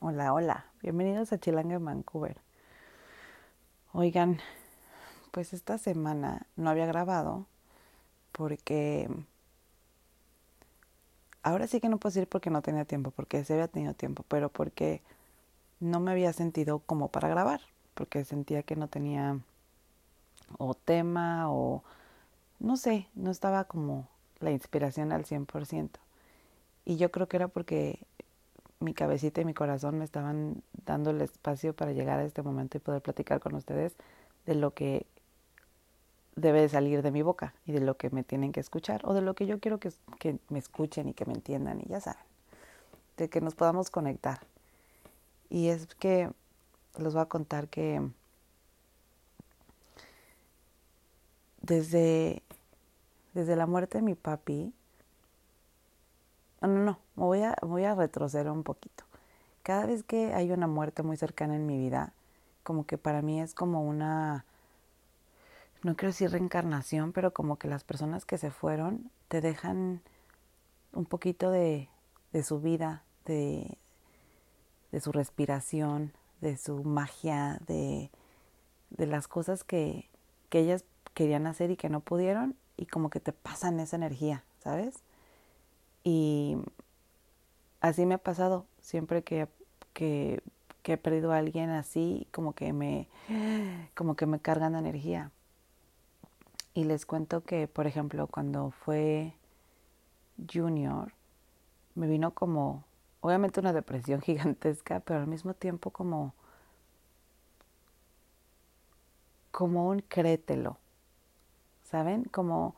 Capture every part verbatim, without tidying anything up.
Hola, hola. Bienvenidos a Chilanga en Vancouver. Oigan, pues esta semana no había grabado porque ahora sí que no puedo decir porque no tenía tiempo, porque sí había tenido tiempo, pero porque no me había sentido como para grabar, porque sentía que no tenía o tema o no sé, no estaba como la inspiración al cien por ciento. Y yo creo que era porque mi cabecita y mi corazón me estaban dando el espacio para llegar a este momento y poder platicar con ustedes de lo que debe de salir de mi boca y de lo que me tienen que escuchar o de lo que yo quiero que, que me escuchen y que me entiendan y ya saben, de que nos podamos conectar. Y es que les voy a contar que desde, desde la muerte de mi papi, no, no, no, me voy a, me voy a retroceder un poquito. Cada vez que hay una muerte muy cercana en mi vida, como que para mí es como una, no quiero decir reencarnación, pero como que las personas que se fueron te dejan un poquito de, de su vida, de, de su respiración, de su magia, de, de las cosas que, que ellas querían hacer y que no pudieron, y como que te pasan esa energía, ¿sabes? Y así me ha pasado siempre que, que, que he perdido a alguien así, como que me, como que me cargan de energía. Y les cuento que, por ejemplo, cuando fue Junior, me vino como, obviamente una depresión gigantesca, pero al mismo tiempo como, como un créetelo, ¿saben? Como,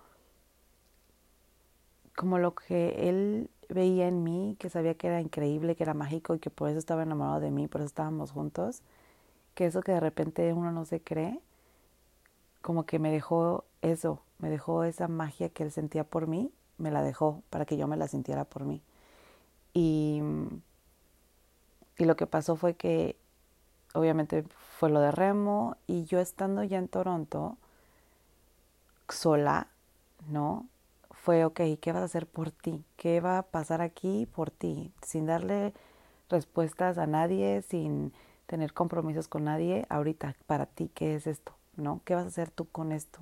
como lo que él veía en mí, que sabía que era increíble, que era mágico y que por eso estaba enamorado de mí, por eso estábamos juntos, que eso que de repente uno no se cree, como que me dejó eso, me dejó esa magia que él sentía por mí, me la dejó para que yo me la sintiera por mí. Y, y lo que pasó fue que obviamente fue lo de Remo y yo estando ya en Toronto, sola, ¿no? Fue, ok, ¿qué vas a hacer por ti? ¿Qué va a pasar aquí por ti? Sin darle respuestas a nadie, sin tener compromisos con nadie, ahorita, para ti, ¿qué es esto? ¿No? ¿Qué vas a hacer tú con esto?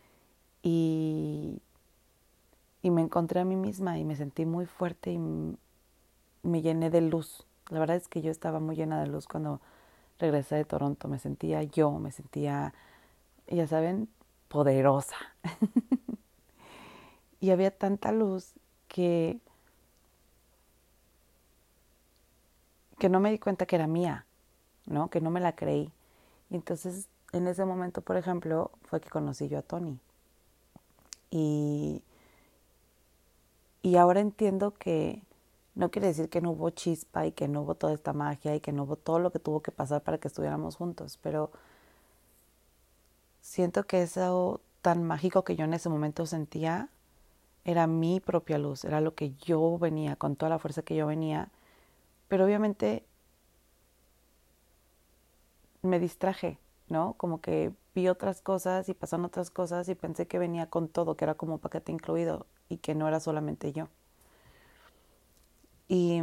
Y, y me encontré a mí misma y me sentí muy fuerte y me llené de luz. La verdad es que yo estaba muy llena de luz cuando regresé de Toronto. Me sentía yo, me sentía, ya saben, poderosa. Y había tanta luz que, que no me di cuenta que era mía, ¿no? Que no me la creí. Y entonces, en ese momento, por ejemplo, fue que conocí yo a Tony. Y, y ahora entiendo que no quiere decir que no hubo chispa y que no hubo toda esta magia y que no hubo todo lo que tuvo que pasar para que estuviéramos juntos, pero siento que eso tan mágico que yo en ese momento sentía era mi propia luz, era lo que yo venía, con toda la fuerza que yo venía, pero obviamente me distraje, ¿no? Como que vi otras cosas y pasaron otras cosas y pensé que venía con todo, que era como un paquete incluido y que no era solamente yo. Y,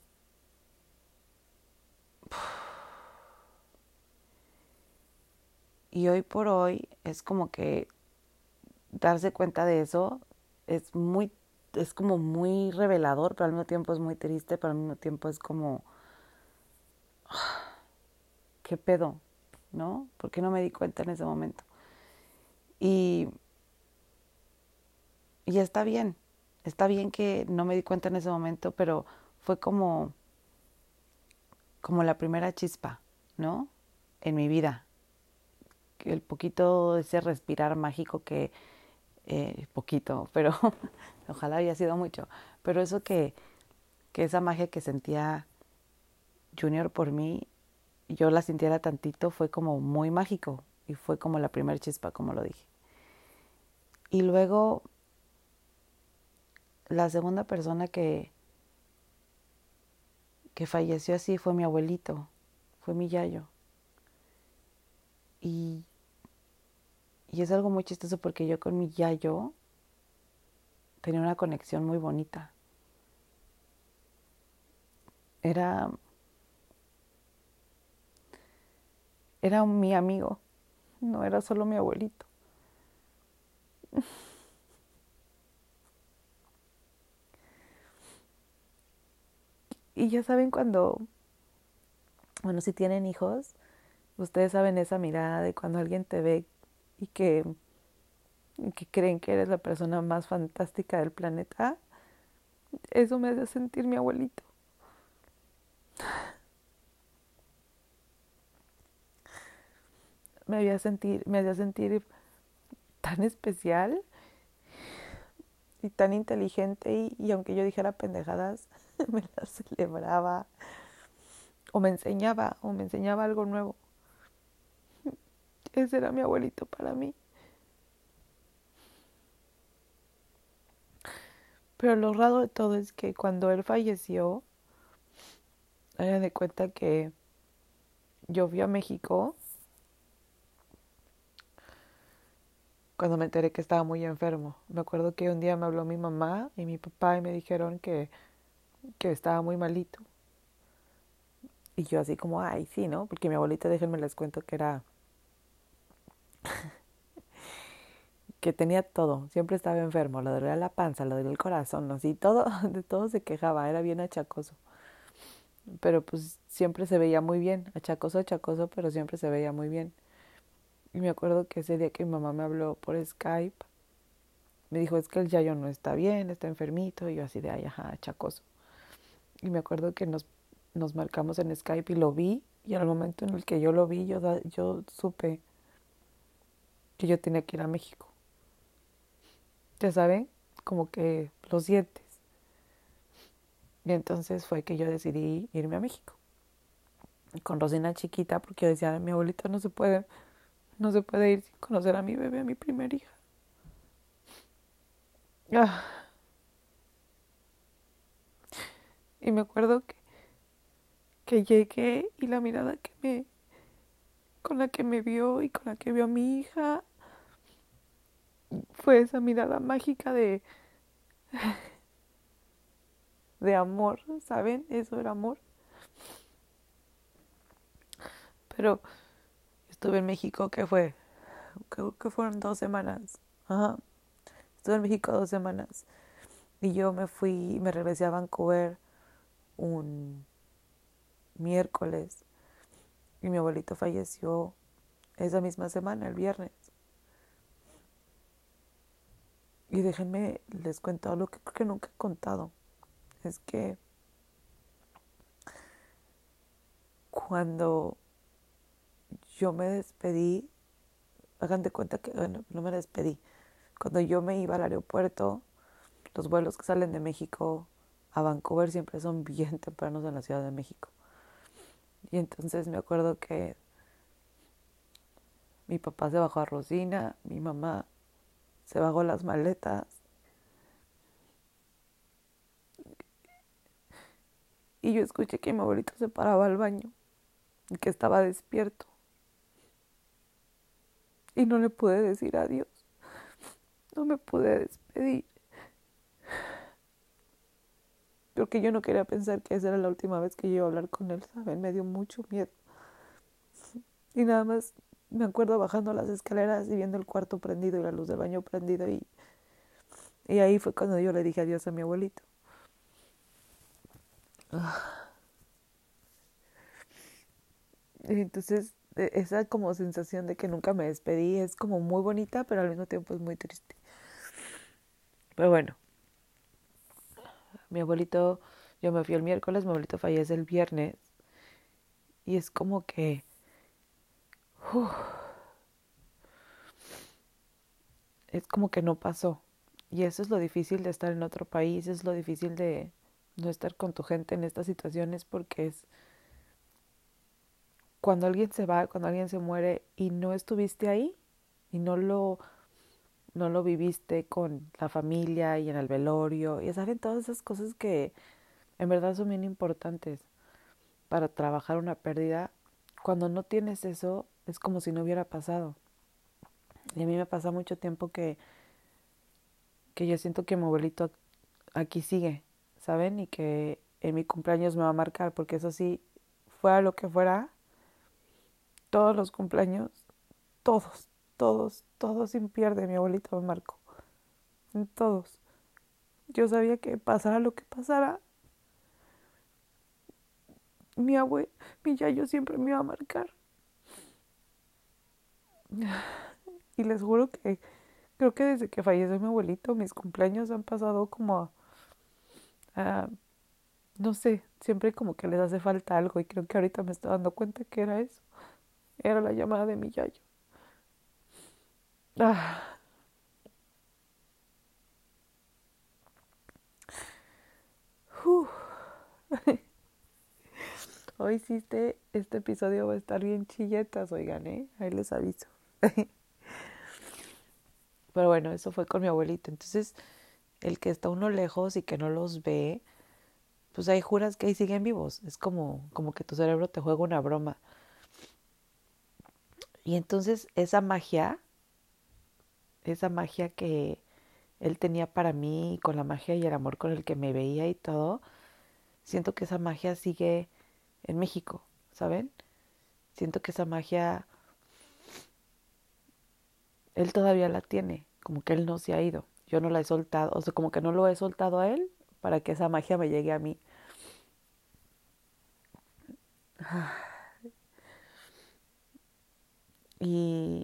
y hoy por hoy es como que darse cuenta de eso es muy, es como muy revelador, pero al mismo tiempo es muy triste, pero al mismo tiempo es como, ¿qué pedo? ¿No? ¿Por qué no me di cuenta en ese momento? Y, y está bien, está bien que no me di cuenta en ese momento, pero fue como, como la primera chispa, ¿no? En mi vida. El poquito de ese respirar mágico que, eh, poquito, pero ojalá haya sido mucho, pero eso que, que esa magia que sentía Junior por mí, yo la sintiera tantito, fue como muy mágico y fue como la primera chispa, como lo dije. Y luego la segunda persona que, que falleció así fue mi abuelito, fue mi yayo. Y, y es algo muy chistoso porque yo con mi yayo tenía una conexión muy bonita. Era, era mi amigo, no era solo mi abuelito. Y ya saben cuando, bueno, si tienen hijos, ustedes saben esa mirada de cuando alguien te ve y que, y que creen que eres la persona más fantástica del planeta. Eso me hace sentir mi abuelito. Me hacía sentir, me hacía sentir tan especial y tan inteligente y, y aunque yo dijera pendejadas, me las celebraba o me enseñaba o me enseñaba algo nuevo. Ese era mi abuelito para mí. Pero lo raro de todo es que cuando él falleció, hagan de cuenta que yo fui a México cuando me enteré que estaba muy enfermo. Me acuerdo que un día me habló mi mamá y mi papá y me dijeron que, que estaba muy malito. Y yo así como, ay, sí, ¿no? Porque mi abuelita, déjenme les cuento que era, que tenía todo. Siempre estaba enfermo, le dolía la panza, le dolía el corazón, así, todo, de todo se quejaba, era bien achacoso. Pero pues siempre se veía muy bien, achacoso, achacoso, pero siempre se veía muy bien. Y me acuerdo que ese día que mi mamá me habló por Skype, me dijo, es que el yayo no está bien, está enfermito, y yo así de, ay, ajá, achacoso. Y me acuerdo que nos, nos marcamos en Skype y lo vi, y al momento en el que yo lo vi, yo, da, yo supe que yo tenía que ir a México. Ya saben, como que lo sientes. Y entonces fue que yo decidí irme a México. Con Rosina chiquita, porque yo decía, mi abuelita no se puede, no se puede ir sin conocer a mi bebé, a mi primer hija. Ah, y me acuerdo que, que llegué y la mirada que me, con la que me vio y con la que vio a mi hija, fue esa mirada mágica de, de amor, ¿saben? Eso era amor. Pero estuve en México, ¿qué fue? Creo que fueron dos semanas. Ajá. Estuve en México dos semanas. Y yo me fui, me regresé a Vancouver un miércoles. Y mi abuelito falleció esa misma semana, el viernes. Y déjenme, les cuento algo que creo que nunca he contado. Es que cuando yo me despedí, hagan de cuenta que, bueno, no me despedí. Cuando yo me iba al aeropuerto, los vuelos que salen de México a Vancouver siempre son bien tempranos en la Ciudad de México. Y entonces me acuerdo que mi papá se bajó a Rosina, mi mamá se bajó las maletas y yo escuché que mi abuelito se paraba al baño y que estaba despierto. Y no le pude decir adiós, no me pude despedir, porque yo no quería pensar que esa era la última vez que yo iba a hablar con él, ¿saben? Me dio mucho miedo. Y nada más me acuerdo bajando las escaleras y viendo el cuarto prendido y la luz del baño prendida y, y ahí fue cuando yo le dije adiós a mi abuelito. Y entonces esa como sensación de que nunca me despedí es como muy bonita, pero al mismo tiempo es muy triste. Pero bueno, mi abuelito, yo me fui el miércoles, mi abuelito fallece el viernes y es como que uf, es como que no pasó. Y eso es lo difícil de estar en otro país, es lo difícil de no estar con tu gente en estas situaciones porque es cuando alguien se va, cuando alguien se muere y no estuviste ahí y no lo no lo viviste con la familia y en el velorio y saben todas esas cosas que en verdad son bien importantes para trabajar una pérdida. Cuando no tienes eso es como si no hubiera pasado. Y a mí me pasa mucho tiempo que que yo siento que mi abuelito aquí sigue, ¿saben? Y que en mi cumpleaños me va a marcar, porque eso sí, fuera lo que fuera, todos los cumpleaños, todos, todos, todos sin pierde, mi abuelita me marcó. En todos. Yo sabía que pasara lo que pasara, mi abue, mi yayo siempre me iba a marcar. Y les juro que creo que desde que falleció mi abuelito, mis cumpleaños han pasado como a, a, no sé, siempre como que les hace falta algo y creo que ahorita me estoy dando cuenta que era eso. Era la llamada de mi yayo. Ah. Uh. Hoy sí este, este episodio va a estar bien chilletas, oigan, ¿eh? Ahí les aviso. Pero bueno, eso fue con mi abuelito. Entonces, el que está uno lejos y que no los ve, pues ahí juras que ahí siguen vivos. Es como, como que tu cerebro te juega una broma. Y entonces esa magia, esa magia que él tenía para mí, con la magia y el amor con el que me veía y todo, siento que esa magia sigue en México, ¿saben? Siento que esa magia él todavía la tiene, como que él no se ha ido. Yo no la he soltado, o sea, como que no lo he soltado a él para que esa magia me llegue a mí. Y,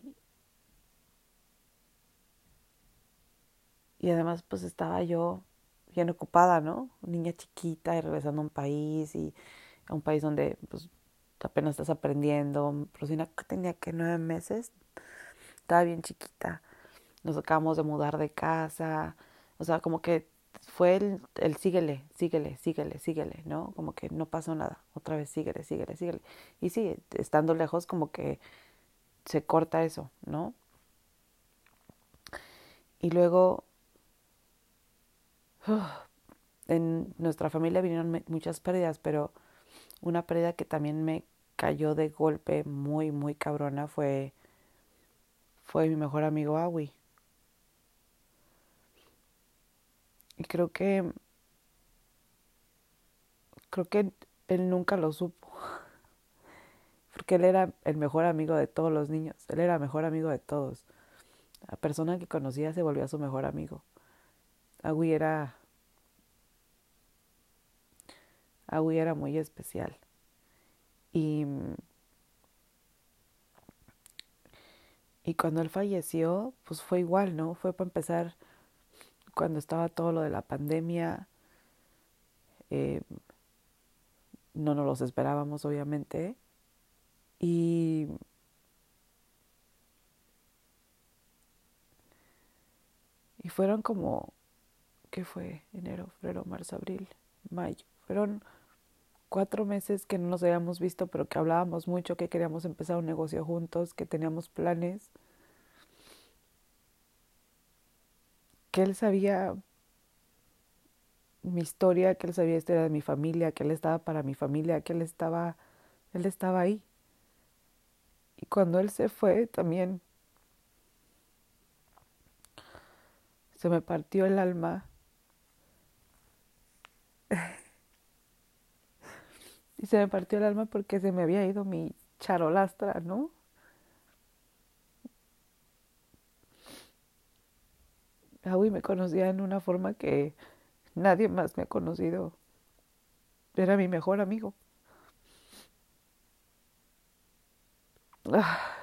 y además pues estaba yo bien ocupada, ¿no? Niña chiquita y regresando a un país y a un país donde pues apenas estás aprendiendo. Rosina tenía que nueve meses, estaba bien chiquita. Nos acabamos de mudar de casa, o sea, como que fue el, el síguele, síguele, síguele, síguele, ¿no? Como que no pasó nada, otra vez síguele, síguele, síguele. Y sí, estando lejos como que se corta eso, ¿no? Y luego uf, en nuestra familia vinieron muchas pérdidas, pero una pérdida que también me cayó de golpe muy, muy cabrona fue, fue mi mejor amigo Awi. Y creo que, creo que él nunca lo supo, porque él era el mejor amigo de todos los niños, él era el mejor amigo de todos. La persona que conocía se volvió su mejor amigo. Awi era, Awi era muy especial. Y, y cuando él falleció, pues fue igual, ¿no? Fue para empezar cuando estaba todo lo de la pandemia. Eh, no nos los esperábamos, obviamente. Y, y fueron como, ¿qué fue? Enero, febrero, marzo, abril, mayo. Fueron cuatro meses que no nos habíamos visto, pero que hablábamos mucho, que queríamos empezar un negocio juntos, que teníamos planes, que él sabía mi historia, que él sabía la historia de mi familia, que él estaba para mi familia, que él estaba, él estaba ahí. Y cuando él se fue, también se me partió el alma. Y se me partió el alma porque se me había ido mi charolastra, ¿no? Aui me conocía en una forma que nadie más me ha conocido. Era mi mejor amigo. Ah,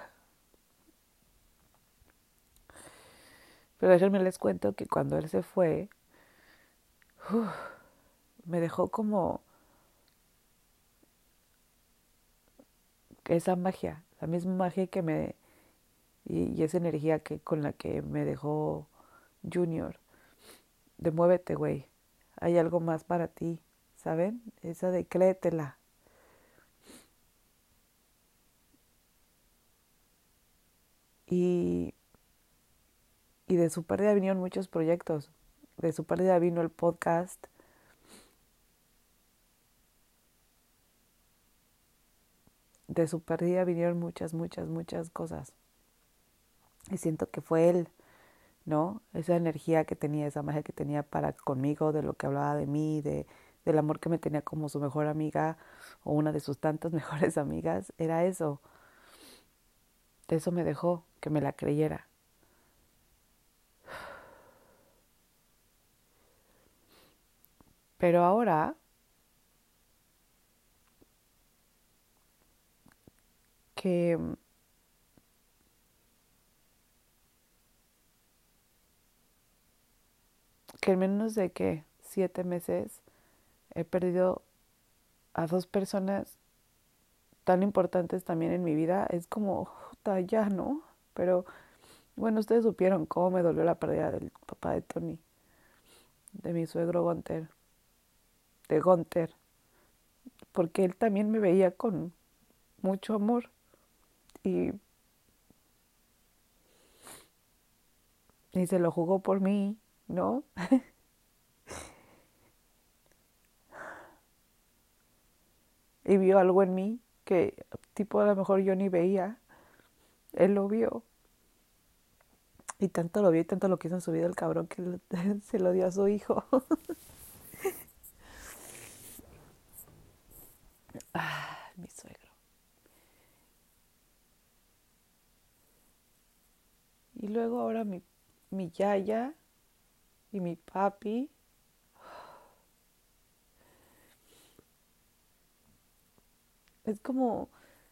pero déjenme les cuento que cuando él se fue, uf, me dejó como esa magia, la misma magia que me... Y, y esa energía que con la que me dejó Junior. De muévete, güey. Hay algo más para ti, ¿saben? Esa de créetela. Y, y de su pérdida vinieron muchos proyectos. De su pérdida vino el podcast. De su pérdida vinieron muchas, muchas, muchas cosas. Y siento que fue él, ¿no? Esa energía que tenía, esa magia que tenía para conmigo, de lo que hablaba de mí, de, del amor que me tenía como su mejor amiga o una de sus tantas mejores amigas, era eso. De eso me dejó, que me la creyera. Pero ahora que, que en menos de que siete meses he perdido a dos personas tan importantes también en mi vida, es como, puta, ya, ¿no? Pero bueno, ustedes supieron cómo me dolió la pérdida del papá de Tony, de mi suegro Gunter, de Gunter, porque él también me veía con mucho amor y, y se lo jugó por mí, ¿no? Y vio algo en mí que tipo a lo mejor yo ni veía, él lo vio. Y tanto lo vio y tanto lo quiso en su vida el cabrón que se lo dio a su hijo. Ah, mi suegro. Y luego ahora mi, mi yaya y mi papi. Es como,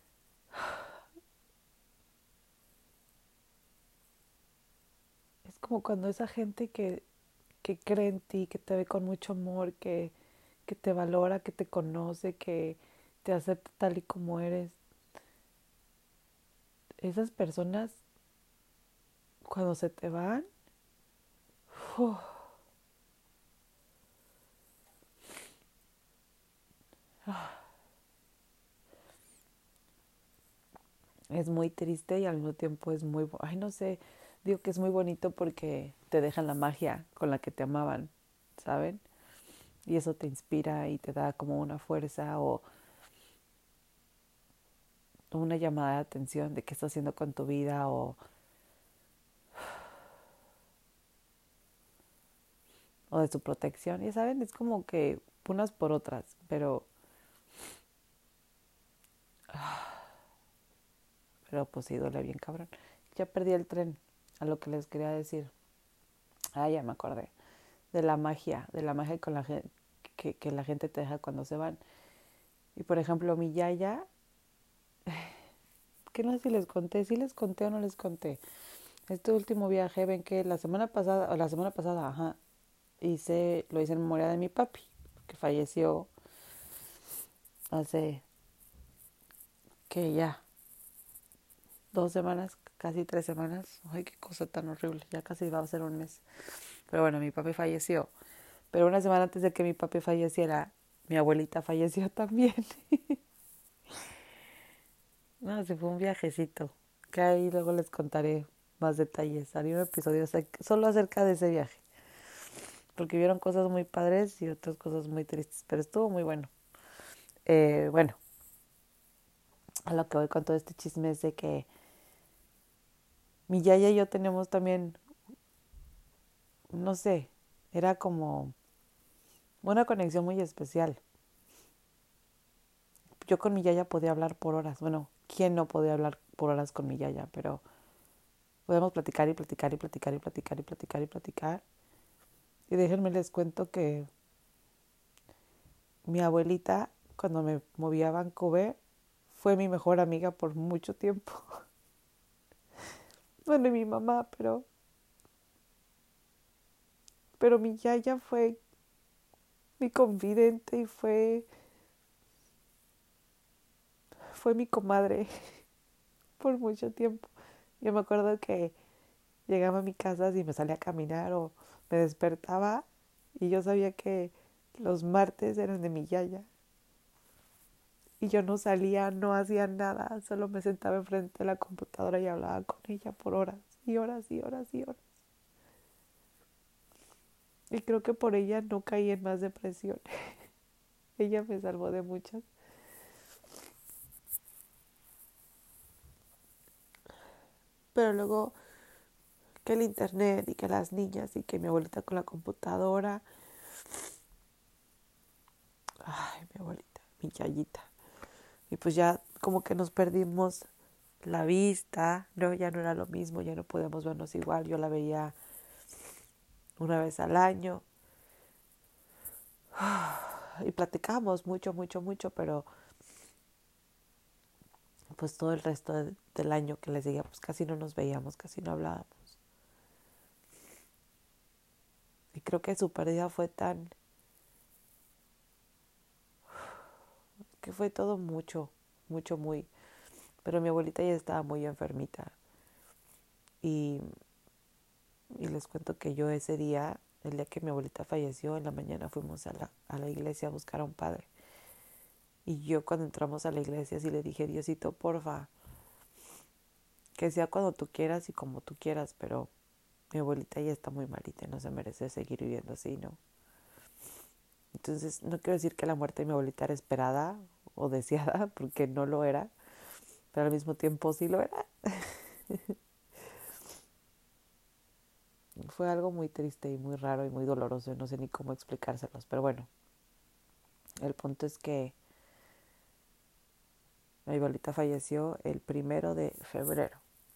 es como cuando esa gente que, que cree en ti, que te ve con mucho amor, que, que te valora, que te conoce, que te acepta tal y como eres. Esas personas, cuando se te van, uf, es muy triste y al mismo tiempo es muy, ay, no sé, digo que es muy bonito porque te dejan la magia con la que te amaban, ¿saben? Y eso te inspira y te da como una fuerza o una llamada de atención de qué estás haciendo con tu vida o, o de su protección. Ya saben, es como que unas por otras, pero, pero pues sí duele bien cabrón. Ya perdí el tren a lo que les quería decir. Ah, ya me acordé. De la magia, de la magia con la gente, que, que la gente te deja cuando se van. Y por ejemplo, mi yaya, que no sé si les conté, si les conté o no les conté. Este último viaje, ven que la semana pasada, o la semana pasada, ajá, hice, lo hice en memoria de mi papi, que falleció hace, que ya, dos semanas, casi tres semanas. Ay, qué cosa tan horrible, ya casi va a ser un mes. Pero bueno, mi papi falleció. Pero una semana antes de que mi papi falleciera, mi abuelita falleció también. No, se fue un viajecito, que ahí luego les contaré más detalles. Haré un episodio solo acerca de ese viaje, porque vieron cosas muy padres y otras cosas muy tristes, pero estuvo muy bueno. Eh, bueno, a lo que voy con todo este chisme es de que mi yaya y yo tenemos también, no sé, era como una conexión muy especial. Yo con mi yaya podía hablar por horas. Bueno, ¿quién no podía hablar por horas con mi yaya? Pero podíamos platicar y platicar y platicar y platicar y platicar y platicar. Y déjenme les cuento que mi abuelita, cuando me moví a Vancouver, fue mi mejor amiga por mucho tiempo. Bueno, y mi mamá, pero, pero mi yaya fue mi confidente y fue, fue mi comadre por mucho tiempo. Yo me acuerdo que llegaba a mi casa y me salía a caminar o me despertaba y yo sabía que los martes eran de mi yaya. Y yo no salía, no hacía nada, solo me sentaba enfrente de la computadora y hablaba con ella por horas y horas y horas y horas. Y creo que por ella no caí en más depresión. Ella me salvó de muchas. Pero luego que el internet y que las niñas y que mi abuelita con la computadora. Ay, mi abuelita, mi yayita. Y pues ya como que nos perdimos la vista, no, ya no era lo mismo, ya no podíamos vernos igual, yo la veía una vez al año y platicábamos mucho, mucho, mucho, pero pues todo el resto de, del año que les seguía, pues casi no nos veíamos, casi no hablábamos. Y creo que su pérdida fue tan, que fue todo mucho, mucho, muy, pero mi abuelita ya estaba muy enfermita y, y les cuento que yo ese día, el día que mi abuelita falleció, en la mañana fuimos a la, a la iglesia a buscar a un padre. Y yo cuando entramos a la iglesia sí le dije, Diosito, porfa, que sea cuando tú quieras y como tú quieras, pero mi abuelita ya está muy malita y no se merece seguir viviendo así, ¿no? Entonces, no quiero decir que la muerte de mi abuelita era esperada o deseada, porque no lo era, pero al mismo tiempo sí lo era. Fue algo muy triste y muy raro y muy doloroso y no sé ni cómo explicárselos, pero bueno, el punto es que mi abuelita falleció el primero de febrero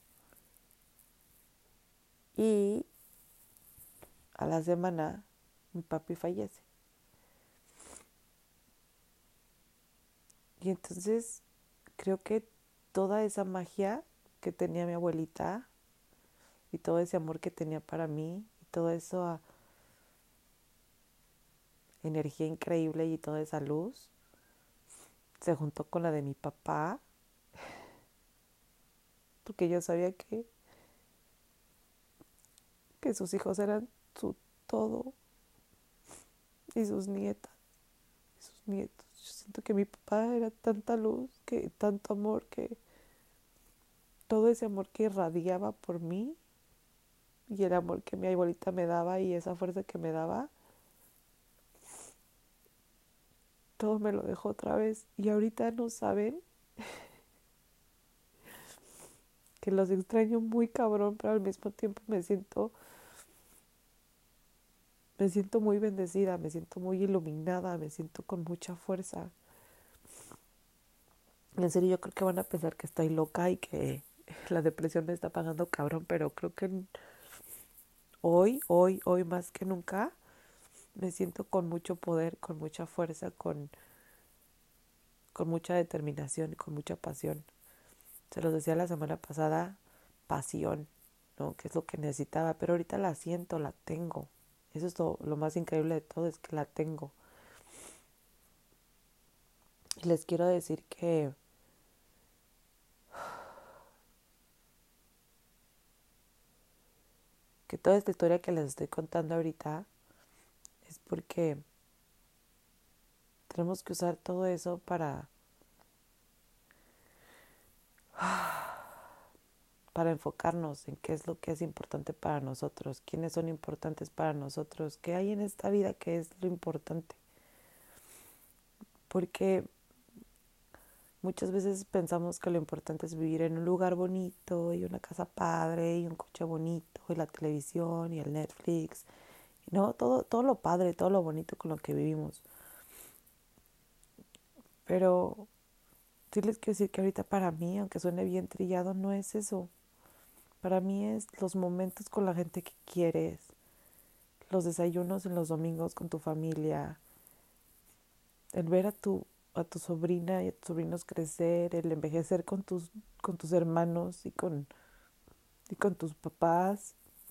y a la semana mi papi fallece. Y entonces creo que toda esa magia que tenía mi abuelita y todo ese amor que tenía para mí y toda esa energía increíble y toda esa luz se juntó con la de mi papá, porque yo sabía que, que sus hijos eran su todo y sus nietas y sus nietos. Yo siento que mi papá era tanta luz, que tanto amor, que todo ese amor que irradiaba por mí y el amor que mi abuelita me daba y esa fuerza que me daba, todo me lo dejó otra vez. Y ahorita no saben que los extraño muy cabrón, pero al mismo tiempo me siento, me siento muy bendecida, me siento muy iluminada, me siento con mucha fuerza. En serio, yo creo que van a pensar que estoy loca y que la depresión me está pagando cabrón, pero creo que hoy, hoy, hoy más que nunca me siento con mucho poder, con mucha fuerza, con, con mucha determinación y con mucha pasión. Se los decía la semana pasada, pasión, ¿no? Que es lo que necesitaba, pero ahorita la siento, la tengo. Eso es lo, lo más increíble de todo, es que la tengo. Y les quiero decir que que toda esta historia que les estoy contando ahorita es porque tenemos que usar todo eso para para enfocarnos en qué es lo que es importante para nosotros, quiénes son importantes para nosotros, qué hay en esta vida que es lo importante. Porque muchas veces pensamos que lo importante es vivir en un lugar bonito y una casa padre y un coche bonito y la televisión y el Netflix, no, todo, todo lo padre, todo lo bonito con lo que vivimos. Pero sí les quiero decir que ahorita para mí, aunque suene bien trillado, no es eso. Para mí es los momentos con la gente que quieres, los desayunos en los domingos con tu familia, el ver a tu, a tu sobrina y a tus sobrinos crecer, el envejecer con tus, con tus hermanos y con, y con tus papás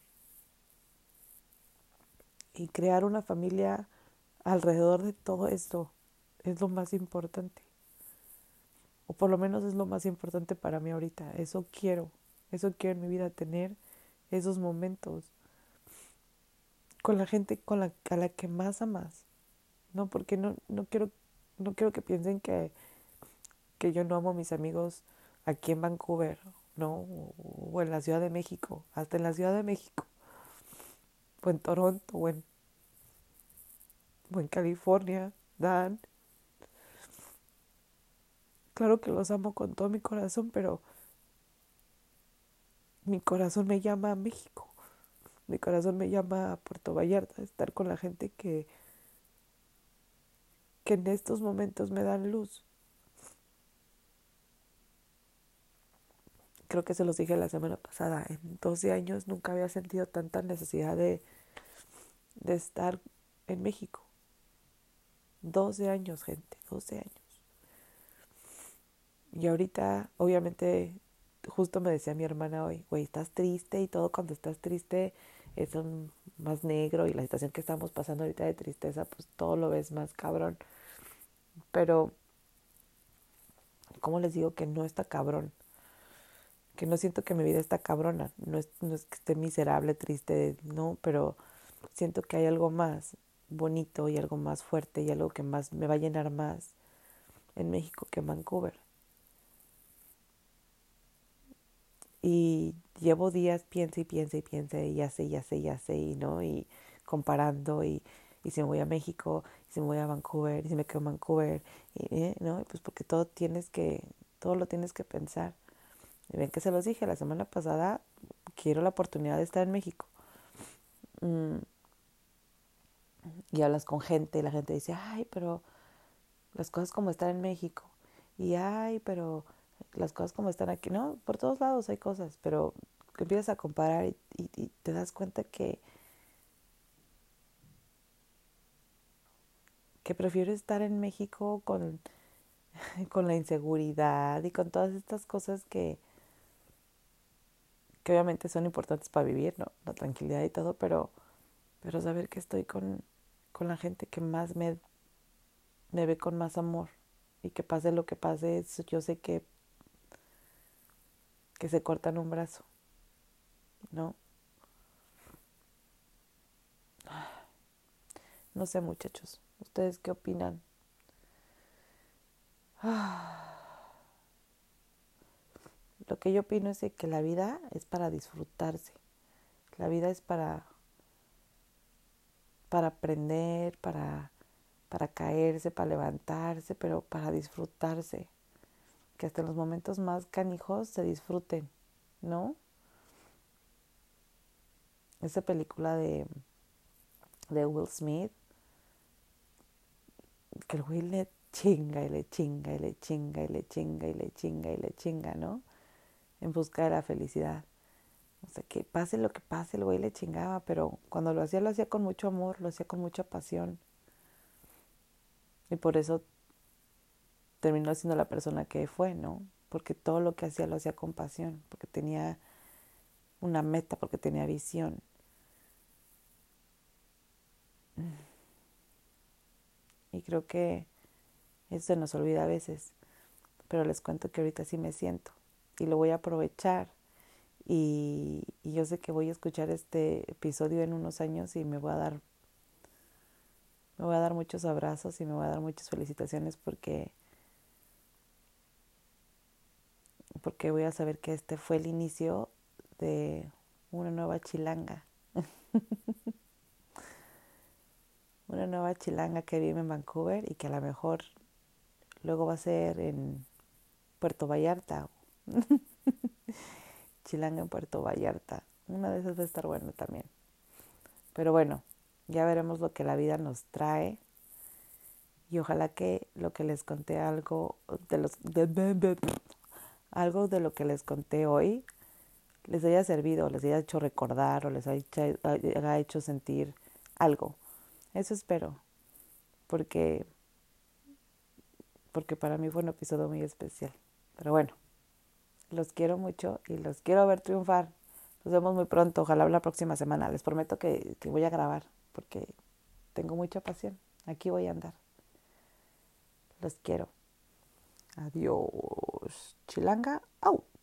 y crear una familia alrededor de todo esto es lo más importante. O por lo menos es lo más importante para mí ahorita. Eso quiero, eso quiero en mi vida, tener esos momentos con la gente con la, a la que más amas. No, porque no, no quiero, no quiero que piensen que, que yo no amo a mis amigos aquí en Vancouver, ¿no? O, o en la Ciudad de México, hasta en la Ciudad de México, o en Toronto, o en, o en California, Dan. Claro que los amo con todo mi corazón, pero mi corazón me llama a México. Mi corazón me llama a Puerto Vallarta, estar con la gente que, que en estos momentos me dan luz. Creo que se los dije la semana pasada, en doce años nunca había sentido tanta necesidad de, de estar en México. doce años, gente, doce años. Y ahorita, obviamente, justo me decía mi hermana hoy, güey, estás triste y todo cuando estás triste es un más negro y la situación que estamos pasando ahorita de tristeza, pues todo lo ves más cabrón. Pero, ¿cómo les digo que no está cabrón? Que no siento que mi vida está cabrona. No es, no es que esté miserable, triste, no, pero siento que hay algo más bonito y algo más fuerte y algo que más me va a llenar más en México que en Vancouver. Y llevo días, piense y piense y piense, y ya sé, ya sé, ya sé, y no, y comparando, y, y si me voy a México, y si me voy a Vancouver, y si me quedo en Vancouver, y, ¿eh? ¿no? Pues porque todo tienes que, todo lo tienes que pensar. Y ven que se los dije la semana pasada, quiero la oportunidad de estar en México. Mm, y hablas con gente, y la gente dice, ay, pero las cosas como están en México. Y ay, pero las cosas como están aquí. No, por todos lados hay cosas, pero empiezas a comparar y, y, y te das cuenta que, que prefiero estar en México con, con la inseguridad y con todas estas cosas que, que obviamente son importantes para vivir, ¿no? La tranquilidad y todo, pero, pero saber que estoy con, con la gente que más me, me ve con más amor y que pase lo que pase, yo sé que, que se cortan un brazo, ¿no? No sé, muchachos, ¿ustedes qué opinan? Lo que yo opino es que la vida es para disfrutarse. La vida es para, para aprender, para, para caerse, para levantarse, pero para disfrutarse. Que hasta en los momentos más canijos se disfruten, ¿no? Esa película de, de Will Smith, que el güey le chinga y le chinga y le chinga y le chinga y le chinga y le chinga, ¿no? En busca de la felicidad. O sea, que pase lo que pase, el güey le chingaba, pero cuando lo hacía, lo hacía con mucho amor, lo hacía con mucha pasión. Y por eso terminó siendo la persona que fue, ¿no? Porque todo lo que hacía lo hacía con pasión, porque tenía una meta, porque tenía visión. Y creo que eso se nos olvida a veces, pero les cuento que ahorita sí me siento y lo voy a aprovechar. Y, y yo sé que voy a escuchar este episodio en unos años y me voy a dar me voy a dar muchos abrazos y me voy a dar muchas felicitaciones porque porque voy a saber que este fue el inicio de una nueva chilanga, una nueva chilanga que vive en Vancouver y que a lo mejor luego va a ser en Puerto Vallarta, chilanga en Puerto Vallarta. Una de esas va a estar buena también. Pero bueno, ya veremos lo que la vida nos trae y ojalá que lo que les conté algo de los de, de, de, algo de lo que les conté hoy les haya servido, les haya hecho recordar o les haya hecho, haya hecho sentir algo. Eso espero, porque porque para mí fue un episodio muy especial. Pero bueno, los quiero mucho y los quiero ver triunfar. Nos vemos muy pronto, ojalá la próxima semana. Les prometo que, que voy a grabar porque tengo mucha pasión. Aquí voy a andar. Los quiero. Adiós. Chilanga. ¡Au!